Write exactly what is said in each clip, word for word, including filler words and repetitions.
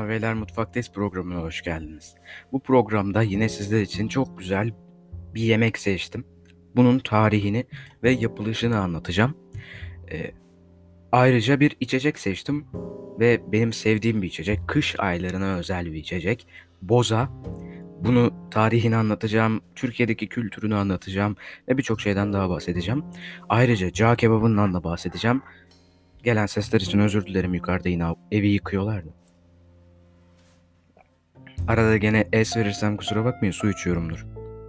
Beyler Mutfaktayız programına hoş geldiniz. Bu programda yine sizler için çok güzel bir yemek seçtim. Bunun tarihini ve yapılışını anlatacağım. Ee, Ayrıca bir içecek seçtim ve benim sevdiğim bir içecek. Kış aylarına özel bir içecek. Boza. Bunu tarihini anlatacağım, Türkiye'deki kültürünü anlatacağım ve birçok şeyden daha bahsedeceğim. Ayrıca cağ kebabından da bahsedeceğim. Gelen sesler için özür dilerim, yukarıda yine evi yıkıyorlardı. Arada gene es verirsem kusura bakmayın, su içiyorumdur.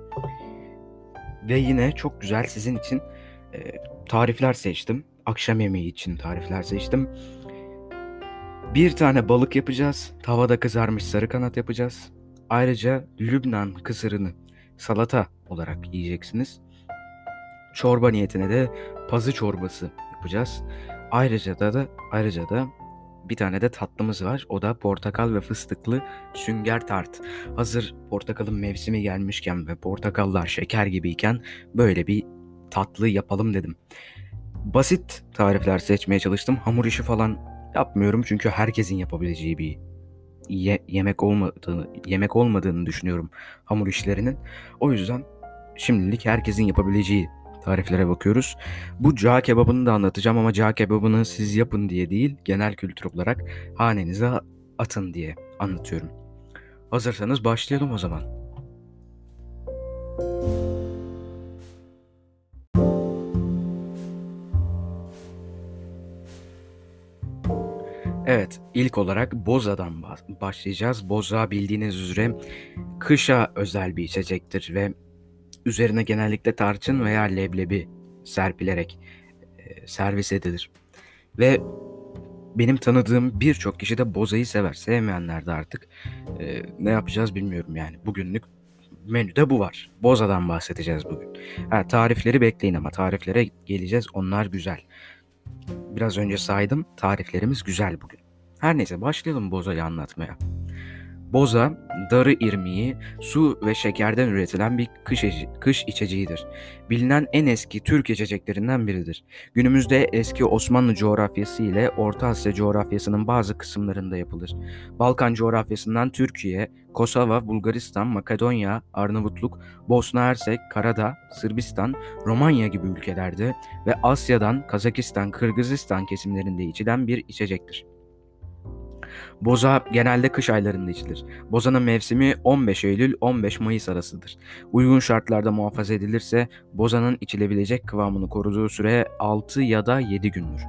Ve yine çok güzel sizin için e, tarifler seçtim. Akşam yemeği için tarifler seçtim. Bir tane balık yapacağız. Tavada kızarmış sarı kanat yapacağız. Ayrıca Lübnan kısırını salata olarak yiyeceksiniz. Çorba niyetine de pazı çorbası yapacağız. Ayrıca da, da ayrıca da bir tane de tatlımız var. O da portakal ve fıstıklı sünger tart. Hazır portakalın mevsimi gelmişken ve portakallar şeker gibiyken böyle bir tatlı yapalım dedim. Basit tarifler seçmeye çalıştım. Hamur işi falan yapmıyorum çünkü herkesin yapabileceği bir ye- yemek olmadığını yemek olmadığını düşünüyorum hamur işlerinin. O yüzden şimdilik herkesin yapabileceği tariflere bakıyoruz. Bu cağ kebabını da anlatacağım ama cağ kebabını siz yapın diye değil, genel kültür olarak hanenize atın diye anlatıyorum. Hazırsanız başlayalım o zaman. Evet, ilk olarak Boza'dan başlayacağız. Boza bildiğiniz üzere kışa özel bir içecektir ve üzerine genellikle tarçın veya leblebi serpilerek e, servis edilir. Ve benim tanıdığım birçok kişi de bozayı sever. Sevmeyenler de artık e, ne yapacağız bilmiyorum yani. Bugünlük menüde bu var. Bozadan bahsedeceğiz bugün. Ha, tarifleri bekleyin ama tariflere geleceğiz. Onlar güzel. Biraz önce saydım. Tariflerimiz güzel bugün. Her neyse başlayalım bozayı anlatmaya. Boza, darı irmiği, su ve şekerden üretilen bir kış, kış içeceğidir. Bilinen en eski Türk içeceklerinden biridir. Günümüzde eski Osmanlı coğrafyası ile Orta Asya coğrafyasının bazı kısımlarında yapılır. Balkan coğrafyasından Türkiye, Kosova, Bulgaristan, Makedonya, Arnavutluk, Bosna Hersek, Karadağ, Sırbistan, Romanya gibi ülkelerde ve Asya'dan Kazakistan, Kırgızistan kesimlerinde içilen bir içecektir. Boza genelde kış aylarında içilir. Bozanın mevsimi on beş Eylül on beş Mayıs arasıdır. Uygun şartlarda muhafaza edilirse bozanın içilebilecek kıvamını koruduğu süre altı ya da yedi gündür.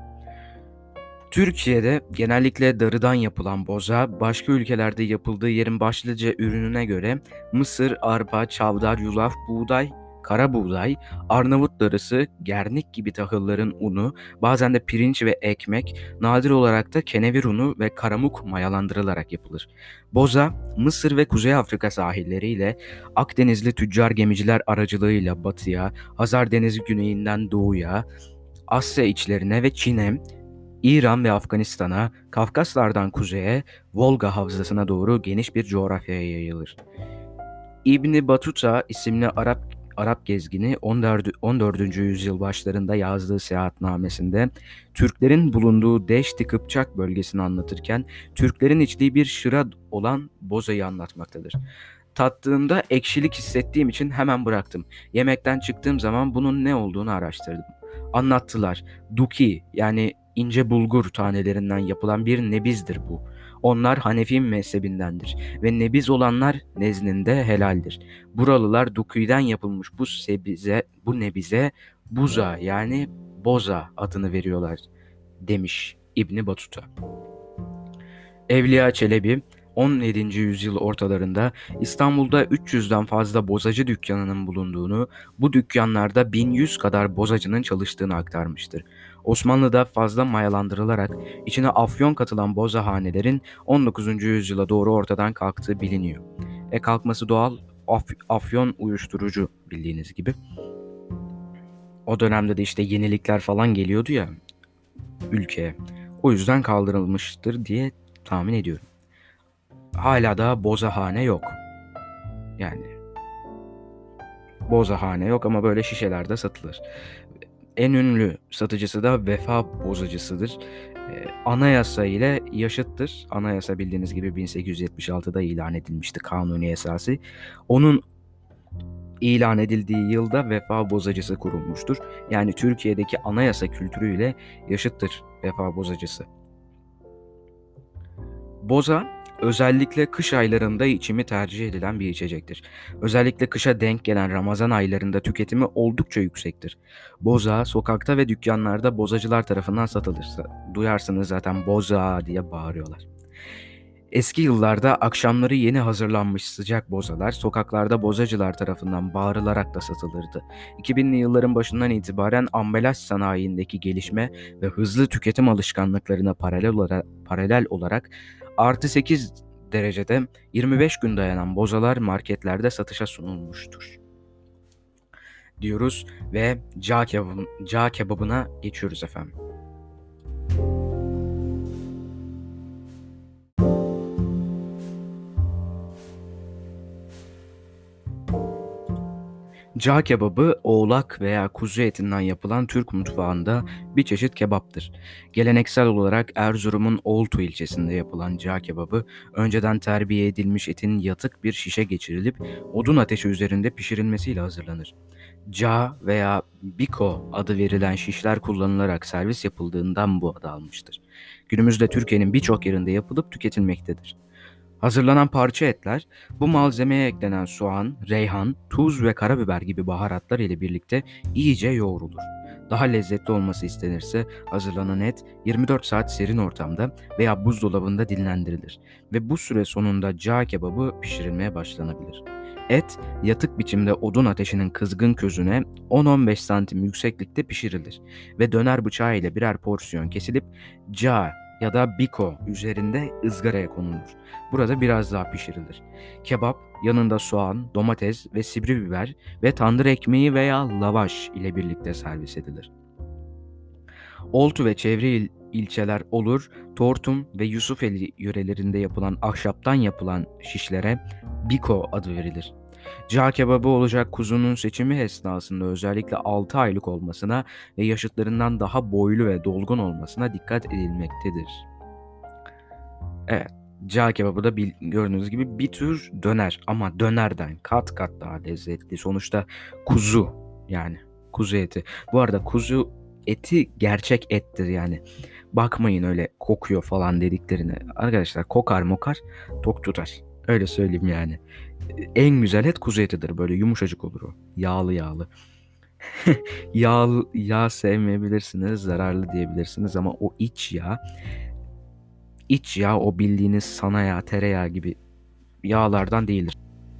Türkiye'de genellikle darıdan yapılan boza, başka ülkelerde yapıldığı yerin başlıca ürününe göre mısır, arpa, çavdar, yulaf, buğday, kara buğday, Arnavut darısı, gernik gibi tahılların unu, bazen de pirinç ve ekmek, nadir olarak da kenevir unu ve karamuk mayalandırılarak yapılır. Boza, Mısır ve Kuzey Afrika sahilleriyle Akdenizli tüccar gemiciler aracılığıyla batıya, Hazar Denizi güneyinden doğuya, Asya içlerine ve Çin'e, İran ve Afganistan'a, Kafkaslardan kuzeye, Volga havzasına doğru geniş bir coğrafyaya yayılır. İbni Batuta isimli Arap Arap gezgini on dördüncü yüzyıl başlarında yazdığı seyahatnamesinde Türklerin bulunduğu Deşti Kıpçak bölgesini anlatırken Türklerin içtiği bir şıra olan bozayı anlatmaktadır. Tattığımda ekşilik hissettiğim için hemen bıraktım. Yemekten çıktığım zaman bunun ne olduğunu araştırdım. Anlattılar. Duki yani ince bulgur tanelerinden yapılan bir nebizdir bu. Onlar Hanefi mezhebindendir ve nebiz olanlar nezdinde helaldir. Buralılar dukiden yapılmış bu sebize, bu nebize buza yani boza adını veriyorlar demiş İbni Batuta. Evliya Çelebi on yedinci yüzyıl ortalarında İstanbul'da üç yüzden fazla bozacı dükkanının bulunduğunu, bu dükkanlarda bin yüz kadar bozacının çalıştığını aktarmıştır. Osmanlı'da fazla mayalandırılarak içine afyon katılan bozahanelerin on dokuzuncu yüzyıla doğru ortadan kalktığı biliniyor. E kalkması doğal, af- afyon uyuşturucu bildiğiniz gibi. O dönemde de işte yenilikler falan geliyordu ya ülkeye. O yüzden kaldırılmıştır diye tahmin ediyorum. Hala da bozahane yok. Yani bozahane yok ama böyle şişelerde satılır. En ünlü satıcısı da Vefa Bozacısı'dır. Ee, anayasa ile yaşıttır. Anayasa bildiğiniz gibi bin sekiz yüz yetmiş altıda ilan edilmişti, kanuni esası. Onun ilan edildiği yılda Vefa Bozacısı kurulmuştur. Yani Türkiye'deki anayasa kültürüyle yaşıttır Vefa Bozacısı. Boza özellikle kış aylarında içimi tercih edilen bir içecektir. Özellikle kışa denk gelen Ramazan aylarında tüketimi oldukça yüksektir. Boza sokakta ve dükkanlarda bozacılar tarafından satılırsa duyarsınız zaten boza diye bağırıyorlar. Eski yıllarda akşamları yeni hazırlanmış sıcak bozalar sokaklarda bozacılar tarafından bağırılarak da satılırdı. iki binli yılların başından itibaren ambalaj sanayindeki gelişme ve hızlı tüketim alışkanlıklarına paralel olarak, paralel olarak artı sekiz derecede yirmi beş gün dayanan bozalar marketlerde satışa sunulmuştur diyoruz ve cağ, kebabı, cağ kebabına geçiyoruz efendim. Cağ kebabı oğlak veya kuzu etinden yapılan Türk mutfağında bir çeşit kebaptır. Geleneksel olarak Erzurum'un Oltu ilçesinde yapılan cağ kebabı önceden terbiye edilmiş etin yatık bir şişe geçirilip odun ateşi üzerinde pişirilmesiyle hazırlanır. Cağ veya biko adı verilen şişler kullanılarak servis yapıldığından bu adı almıştır. Günümüzde Türkiye'nin birçok yerinde yapılıp tüketilmektedir. Hazırlanan parça etler, bu malzemeye eklenen soğan, reyhan, tuz ve karabiber gibi baharatlar ile birlikte iyice yoğrulur. Daha lezzetli olması istenirse hazırlanan et yirmi dört saat serin ortamda veya buzdolabında dinlendirilir ve bu süre sonunda cağ kebabı pişirilmeye başlanabilir. Et, yatık biçimde odun ateşinin kızgın közüne on on beş santim yükseklikte pişirilir ve döner bıçağı ile birer porsiyon kesilip cağ ya da biko üzerinde ızgaraya konulur. Burada biraz daha pişirilir. Kebap yanında soğan, domates ve sivri biber ve tandır ekmeği veya lavaş ile birlikte servis edilir. Oltu ve çevre il- ilçeler Olur, Tortum ve Yusufeli yörelerinde yapılan ahşaptan yapılan şişlere biko adı verilir. Cağ kebabı olacak kuzunun seçimi esnasında özellikle altı aylık olmasına ve yaşıtlarından daha boylu ve dolgun olmasına dikkat edilmektedir. Evet, cağ kebabı da bil- gördüğünüz gibi bir tür döner ama dönerden kat kat daha lezzetli. Sonuçta kuzu, yani kuzu eti. Bu arada kuzu eti gerçek ettir yani. Bakmayın öyle kokuyor falan dediklerine. Arkadaşlar kokar mokar tok tutar. Öyle söyleyeyim yani. En güzel et kuzu etidir. Böyle yumuşacık olur o. Yağlı yağlı. Yağ, yağ sevmeyebilirsiniz, zararlı diyebilirsiniz ama o iç yağ, iç yağ o bildiğiniz sana yağ, tereyağı gibi yağlardan değildir.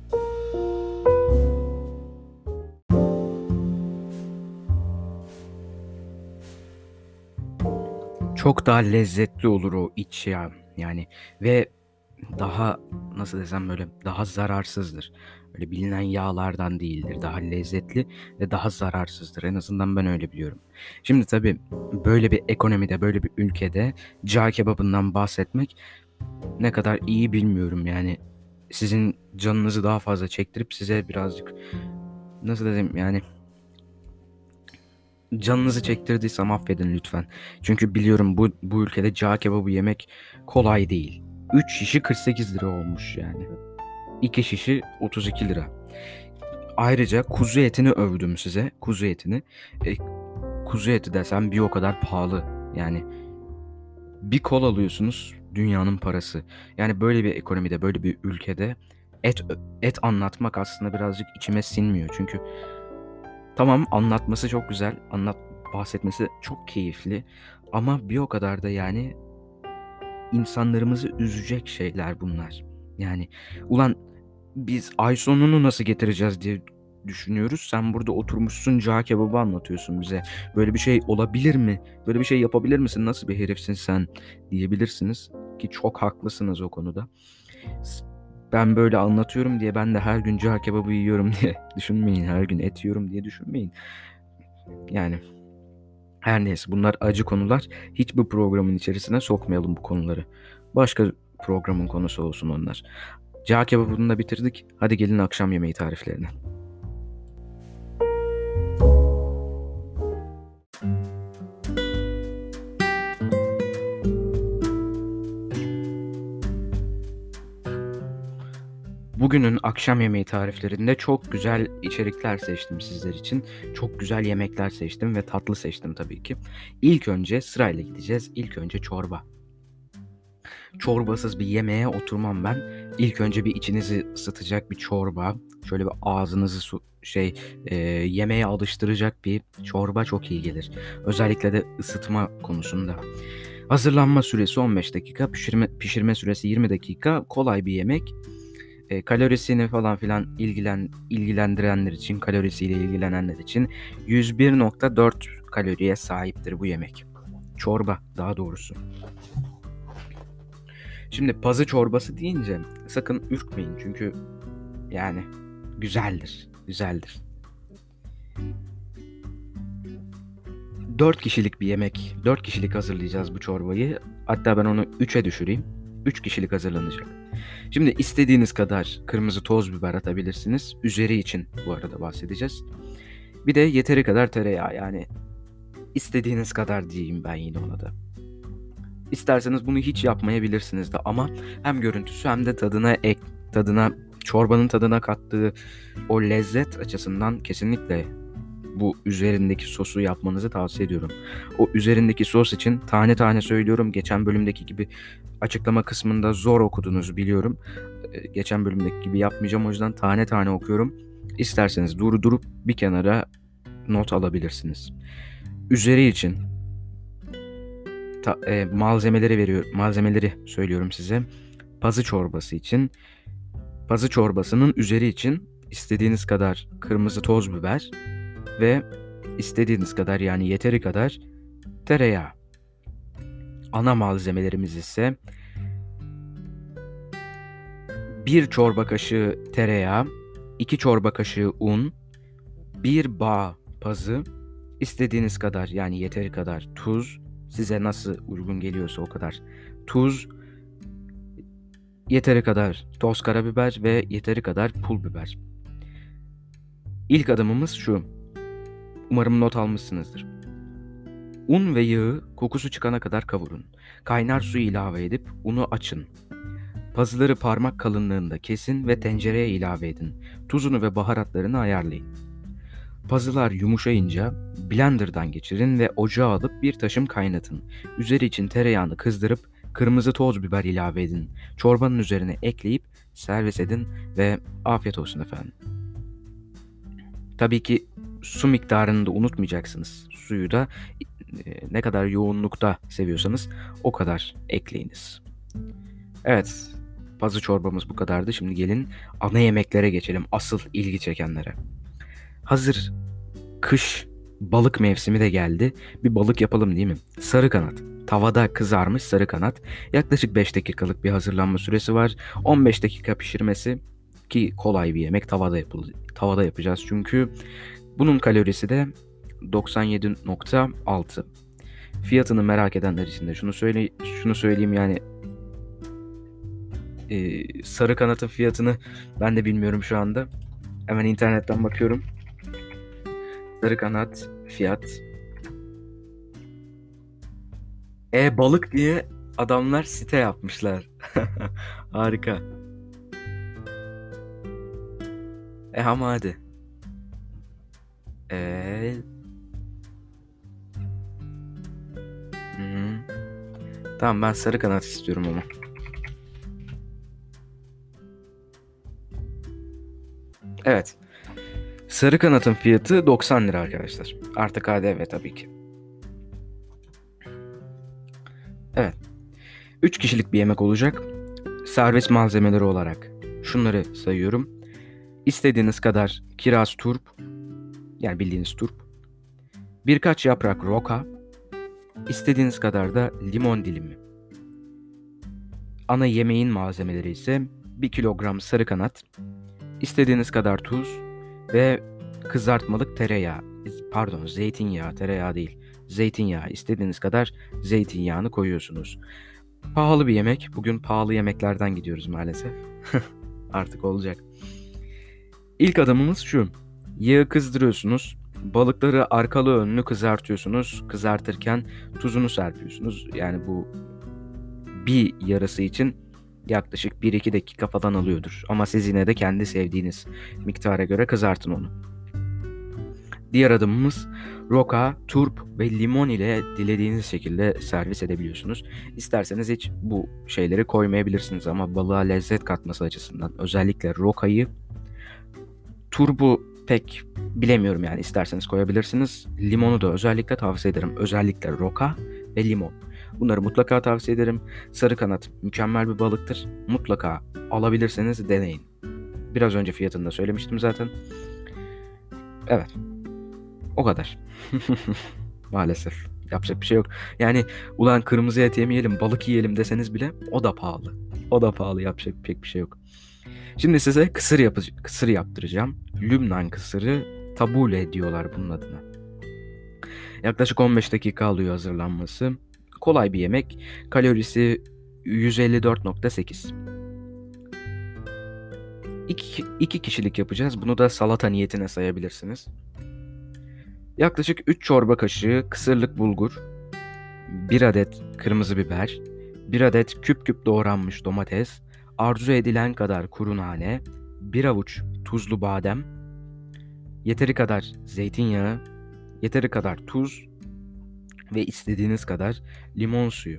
Çok daha lezzetli olur o iç yağ yani ve daha nasıl desem böyle daha zararsızdır. Öyle bilinen yağlardan değildir. Daha lezzetli ve daha zararsızdır. En azından ben öyle biliyorum. Şimdi tabii böyle bir ekonomide, böyle bir ülkede cağ kebabından bahsetmek ne kadar iyi bilmiyorum yani. Sizin canınızı daha fazla çektirip size birazcık nasıl desem yani canınızı çektirdiysem affedin lütfen. Çünkü biliyorum bu bu ülkede cağ kebabı yemek kolay değil. üç şişi kırk sekiz lira olmuş yani. iki şişi otuz iki lira. Ayrıca kuzu etini övdüm size. Kuzu etini. E, kuzu eti desem bir o kadar pahalı. Yani bir kol alıyorsunuz dünyanın parası. Yani böyle bir ekonomide, böyle bir ülkede et et anlatmak aslında birazcık içime sinmiyor. Çünkü tamam anlatması çok güzel, anlat bahsetmesi çok keyifli ama bir o kadar da yani insanlarımızı üzecek şeyler bunlar. Yani ulan biz ay sonunu nasıl getireceğiz diye düşünüyoruz. Sen burada oturmuşsun cağ kebabı anlatıyorsun bize. Böyle bir şey olabilir mi? Böyle bir şey yapabilir misin? Nasıl bir herifsin sen diyebilirsiniz ki çok haklısınız o konuda. Ben böyle anlatıyorum diye ben de her gün cağ kebabı yiyorum diye düşünmeyin. Her gün et yiyorum diye düşünmeyin. Yani her neyse bunlar acı konular. Hiç bu programın içerisine sokmayalım bu konuları. Başka programın konusu olsun onlar. Cağ kebabını da bitirdik. Hadi gelin akşam yemeği tariflerine. Bugünün akşam yemeği tariflerinde çok güzel içerikler seçtim sizler için. Çok güzel yemekler seçtim ve tatlı seçtim tabii ki. İlk önce sırayla gideceğiz. İlk önce çorba. Çorbasız bir yemeğe oturmam ben. İlk önce bir içinizi ısıtacak bir çorba. Şöyle bir ağzınızı su, şey e, yemeğe alıştıracak bir çorba çok iyi gelir. Özellikle de ısıtma konusunda. Hazırlanma süresi on beş dakika, pişirme, pişirme süresi yirmi dakika. Kolay bir yemek. E, kalorisini falan filan ilgilen ilgilendirenler için, kalorisiyle ilgilenenler için yüz bir nokta dört kaloriye sahiptir bu yemek. Çorba daha doğrusu. Şimdi pazı çorbası deyince sakın ürkmeyin çünkü yani güzeldir, güzeldir. dört kişilik bir yemek, dört kişilik hazırlayacağız bu çorbayı. Hatta ben onu üçe düşüreyim. üç kişilik hazırlanacak. Şimdi istediğiniz kadar kırmızı toz biber atabilirsiniz. Üzeri için bu arada bahsedeceğiz. Bir de yeteri kadar tereyağı, yani istediğiniz kadar diyeyim ben yine ona da. İsterseniz bunu hiç yapmayabilirsiniz de ama hem görüntüsü hem de tadına ek, tadına çorbanın tadına kattığı o lezzet açısından kesinlikle bu üzerindeki sosu yapmanızı tavsiye ediyorum. O üzerindeki sos için tane tane söylüyorum. Geçen bölümdeki gibi açıklama kısmında zor okudunuz biliyorum. Geçen bölümdeki gibi yapmayacağım, o yüzden tane tane okuyorum. İsterseniz durdurup bir kenara not alabilirsiniz. Üzeri için ta, e, malzemeleri veriyor, malzemeleri söylüyorum size. Pazı çorbası için, pazı çorbasının üzeri için istediğiniz kadar kırmızı toz biber ve istediğiniz kadar, yani yeteri kadar tereyağı. Ana malzemelerimiz ise bir çorba kaşığı tereyağı, iki çorba kaşığı un, bir bağ pazı, istediğiniz kadar, yani yeteri kadar tuz, size nasıl uygun geliyorsa o kadar tuz, yeteri kadar toz karabiber ve yeteri kadar pul biber. İlk adımımız şu. Umarım not almışsınızdır. Un ve yağı kokusu çıkana kadar kavurun. Kaynar su ilave edip unu açın. Pazıları parmak kalınlığında kesin ve tencereye ilave edin. Tuzunu ve baharatlarını ayarlayın. Pazılar yumuşayınca blenderdan geçirin ve ocağa alıp bir taşım kaynatın. Üzeri için tereyağını kızdırıp kırmızı toz biber ilave edin. Çorbanın üzerine ekleyip servis edin ve afiyet olsun efendim. Tabii ki su miktarını da unutmayacaksınız. Suyu da e, ne kadar yoğunlukta seviyorsanız o kadar ekleyiniz. Evet, pazı çorbamız bu kadardı. Şimdi gelin ana yemeklere geçelim. Asıl ilgi çekenlere. Hazır kış balık mevsimi de geldi. Bir balık yapalım değil mi? Sarı kanat. Tavada kızarmış sarı kanat. Yaklaşık beş dakikalık bir hazırlanma süresi var. on beş dakika pişirmesi, ki kolay bir yemek. Tavada yapılır. Tavada yapacağız çünkü bunun kalorisi de doksan yedi nokta altı. Fiyatını merak edenler için de şunu söyle şunu söyleyeyim, yani e, sarı kanatın fiyatını ben de bilmiyorum şu anda. Hemen internetten bakıyorum. Sarı kanat fiyat. E balık diye adamlar site yapmışlar. Harika. E ama hadi. E Hı-hı. Tamam, ben sarı kanat istiyorum ama. Evet. Sarı kanatın fiyatı doksan lira arkadaşlar. Artı K D V tabii ki. Evet. üç kişilik bir yemek olacak. Servis malzemeleri olarak şunları sayıyorum. İstediğiniz kadar kiraz turp, yani bildiğiniz turp. Birkaç yaprak roka. İstediğiniz kadar da limon dilimi. Ana yemeğin malzemeleri ise bir kilogram sarı kanat, istediğiniz kadar tuz ve kızartmalık tereyağı. Pardon, zeytinyağı, tereyağı değil. Zeytinyağı, istediğiniz kadar zeytinyağını koyuyorsunuz. Pahalı bir yemek. Bugün pahalı yemeklerden gidiyoruz maalesef. Artık olacak. İlk adımımız şu. Yağı kızdırıyorsunuz. Balıkları arkalı önlü kızartıyorsunuz. Kızartırken tuzunu serpiyorsunuz. Yani bu bir yarısı için Yaklaşık bir iki dakika falan alıyordur. Ama siz yine de kendi sevdiğiniz miktara göre kızartın onu. Diğer adımımız roka, turp ve limon ile dilediğiniz şekilde servis edebiliyorsunuz. İsterseniz hiç bu şeyleri koymayabilirsiniz ama balığa lezzet katması açısından özellikle rokayı, turbu pek bilemiyorum yani, isterseniz koyabilirsiniz. Limonu da özellikle tavsiye ederim. Özellikle roka ve limon. Bunları mutlaka tavsiye ederim. Sarı kanat mükemmel bir balıktır. Mutlaka alabilirseniz deneyin. Biraz önce fiyatını da söylemiştim zaten. Evet. O kadar. Maalesef. Yapacak bir şey yok. Yani ulan kırmızı et yemeyelim, balık yiyelim deseniz bile o da pahalı. O da pahalı. Yapacak pek bir şey yok. Şimdi size kısır yapıcı, kısır yaptıracağım. Lübnan kısırı, tabule diyorlar bunun adına. Yaklaşık on beş dakika alıyor hazırlanması. Kolay bir yemek. Kalorisi yüz elli dört nokta sekiz. İki, iki kişilik yapacağız. Bunu da salata niyetine sayabilirsiniz. Yaklaşık üç çorba kaşığı kısırlık bulgur, bir adet kırmızı biber, bir adet küp küp doğranmış domates, arzu edilen kadar kuru nane, bir avuç tuzlu badem, yeteri kadar zeytinyağı, yeteri kadar tuz ve istediğiniz kadar limon suyu.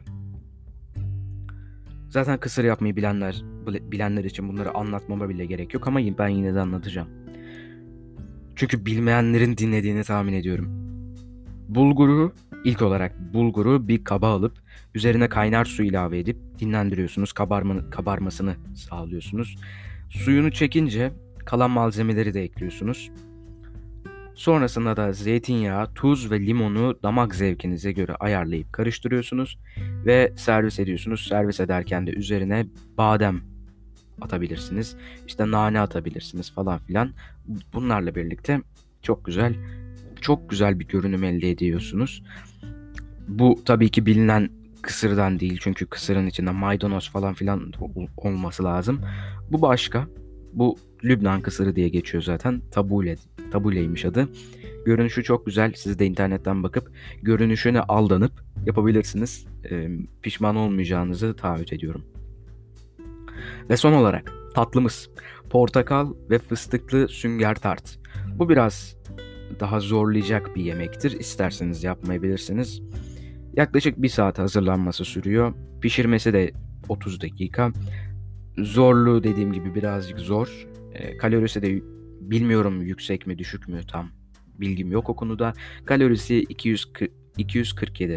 Zaten kısır yapmayı bilenler bilenler için bunları anlatmama bile gerek yok ama ben yine de anlatacağım. Çünkü bilmeyenlerin dinlediğini tahmin ediyorum. Bulguru, ilk olarak bulguru bir kaba alıp üzerine kaynar su ilave edip dinlendiriyorsunuz. Kabarma, kabarmasını sağlıyorsunuz. Suyunu çekince kalan malzemeleri de ekliyorsunuz. Sonrasında da zeytinyağı, tuz ve limonu damak zevkinize göre ayarlayıp karıştırıyorsunuz ve servis ediyorsunuz. Servis ederken de üzerine badem atabilirsiniz. İşte nane atabilirsiniz falan filan. Bunlarla birlikte çok güzel, çok güzel bir görünüm elde ediyorsunuz. Bu tabii ki bilinen kısırdan değil. Çünkü kısırın içinde maydanoz falan filan olması lazım. Bu başka. Bu Lübnan kısırı diye geçiyor zaten. Tabule, tabuleymiş adı. Görünüşü çok güzel. Siz de internetten bakıp görünüşüne aldanıp yapabilirsiniz. Ee, pişman olmayacağınızı taahhüt ediyorum. Ve son olarak tatlımız. Portakal ve fıstıklı sünger tart. Bu biraz daha zorlayacak bir yemektir. İsterseniz yapmayabilirsiniz. Yaklaşık bir saat hazırlanması sürüyor. Pişirmesi de otuz dakika. Zorluğu dediğim gibi birazcık zor. E, kalorisi de bilmiyorum yüksek mi düşük mü, tam bilgim yok o konuda. Kalorisi iki yüz kırk, iki yüz kırk yedi.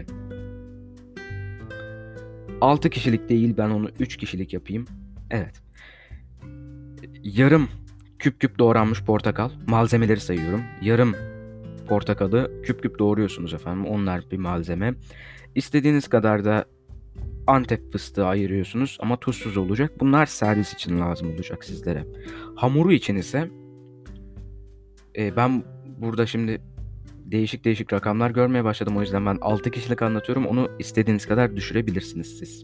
altı kişilik değil, ben onu üç kişilik yapayım. Evet. Yarım küp küp doğranmış portakal. Malzemeleri sayıyorum. Yarım portakalı küp küp doğruyorsunuz efendim. Onlar bir malzeme. İstediğiniz kadar da Antep fıstığı ayırıyorsunuz ama tuzsuz olacak. Bunlar servis için lazım olacak sizlere. Hamuru için ise e, ben burada şimdi değişik değişik rakamlar görmeye başladım. O yüzden ben altı kişilik anlatıyorum. Onu istediğiniz kadar düşürebilirsiniz siz.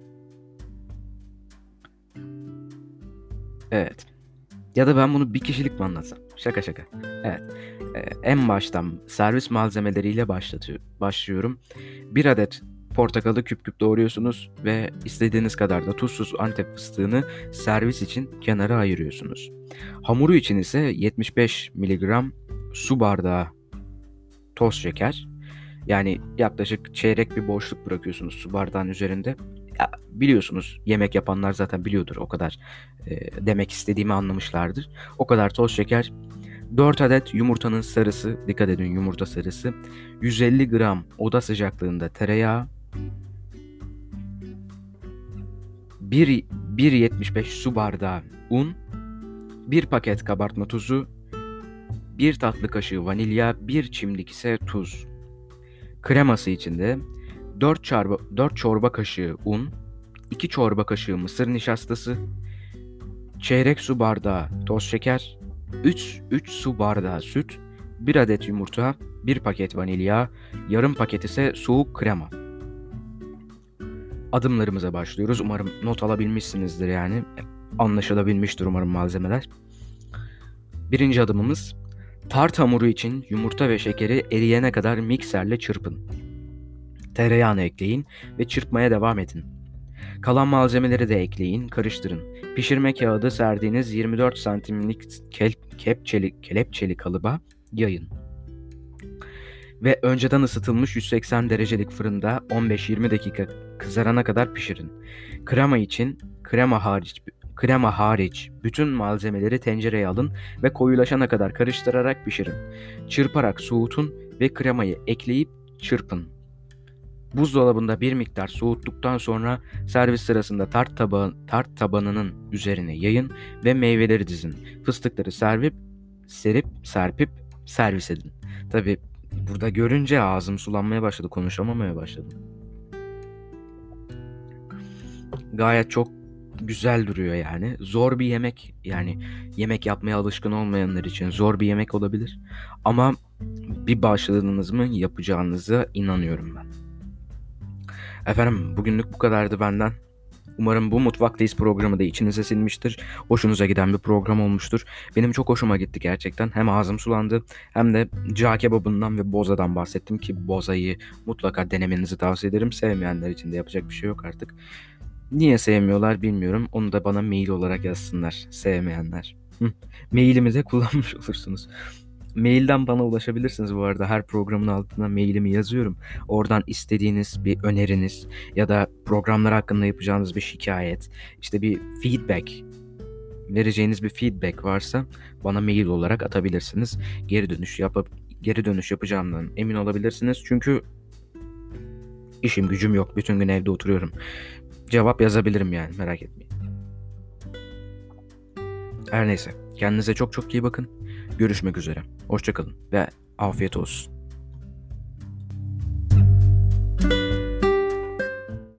Evet. Ya da ben bunu bir kişilik mi anlatsam? Şaka şaka. Evet. Ee, en baştan servis malzemeleriyle başlatıyor, başlıyorum. Bir adet portakalı küp küp doğruyorsunuz ve istediğiniz kadar da tuzsuz Antep fıstığını servis için kenara ayırıyorsunuz. Hamuru için ise yetmiş beş miligram su bardağı toz şeker. Yani yaklaşık çeyrek bir boşluk bırakıyorsunuz su bardağın üzerinde. Ya, biliyorsunuz, yemek yapanlar zaten biliyordur o kadar e, demek istediğimi anlamışlardır. O kadar toz şeker, dört adet yumurtanın sarısı, dikkat edin yumurta sarısı, yüz elli gram oda sıcaklığında tereyağı, bir bir yetmiş beş su bardağı un, bir paket kabartma tozu, bir tatlı kaşığı vanilya, bir çimdik ise tuz. Kreması içinde dört çorba, dört çorba kaşığı un, iki çorba kaşığı mısır nişastası, çeyrek su bardağı toz şeker, üç, üç su bardağı süt, bir adet yumurta, bir paket vanilya, yarım paket ise soğuk krema. Adımlarımıza başlıyoruz. Umarım not alabilmişsinizdir yani. Anlaşılabilmiştir umarım malzemeler. Birinci adımımız, tart hamuru için yumurta ve şekeri eriyene kadar mikserle çırpın. Tereyağını ekleyin ve çırpmaya devam edin. Kalan malzemeleri de ekleyin, karıştırın. Pişirme kağıdı serdiğiniz yirmi dört santimlik kel- kepçeli, kelepçeli kalıba yayın. Ve önceden ısıtılmış yüz seksen derecelik fırında on beş yirmi dakika kızarana kadar pişirin. Krema için krema hariç krema hariç bütün malzemeleri tencereye alın ve koyulaşana kadar karıştırarak pişirin. Çırparak soğutun ve kremayı ekleyip çırpın. Buzdolabında bir miktar soğuttuktan sonra servis sırasında tart tabağı, tart tabanının üzerine yayın ve meyveleri dizin. Fıstıkları serpip, serip, serpip servis edin. Tabii burada görünce ağzım sulanmaya başladı, konuşamamaya başladım. Gayet çok güzel duruyor yani. Zor bir yemek, yani yemek yapmaya alışkın olmayanlar için zor bir yemek olabilir. Ama bir başladığınız mı yapacağınıza inanıyorum ben. Efendim bugünlük bu kadardı benden. Umarım bu Mutfaktayız programı da içinize sinmiştir. Hoşunuza giden bir program olmuştur. Benim çok hoşuma gitti gerçekten. Hem ağzım sulandı hem de cağ kebabından ve bozadan bahsettim ki bozayı mutlaka denemenizi tavsiye ederim. Sevmeyenler için de yapacak bir şey yok artık. Niye sevmiyorlar bilmiyorum. Onu da bana mail olarak yazsınlar sevmeyenler. Hı. Mailimi de kullanmış olursunuz. Mailden bana ulaşabilirsiniz bu arada. Her programın altına mailimi yazıyorum. Oradan istediğiniz bir öneriniz ya da programlar hakkında yapacağınız bir şikayet, işte bir feedback, vereceğiniz bir feedback varsa bana mail olarak atabilirsiniz. Geri dönüş yapıp geri dönüş yapacağımdan emin olabilirsiniz. Çünkü işim gücüm yok. Bütün gün evde oturuyorum. Cevap yazabilirim yani, merak etmeyin. Her neyse. Kendinize çok çok iyi bakın. Görüşmek üzere. Hoşça kalın ve afiyet olsun.